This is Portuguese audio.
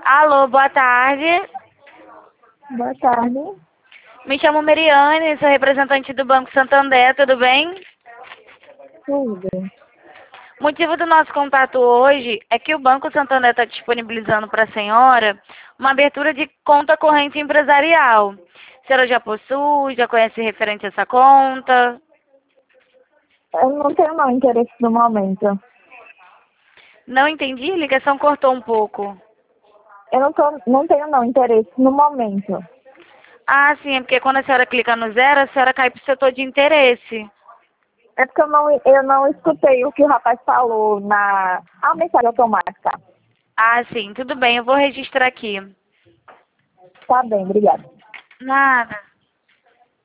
Alô, boa tarde. Boa tarde. Me chamo Meriane, sou representante do Banco Santander, tudo bem? Tudo. O motivo do nosso contato hoje é que o Banco Santander está disponibilizando para a senhora uma abertura de conta corrente empresarial. A senhora já possui, já conhece referente a essa conta? Eu não tenho não interesse no momento. Não entendi, a ligação cortou um pouco. Eu não tenho não interesse no momento. Ah, sim, é porque quando a senhora clica no zero, a senhora cai para o setor de interesse. É porque eu não escutei o que o rapaz falou na mensagem automática. Ah, sim, tudo bem, eu vou registrar aqui. Tá bem, obrigada. Nada.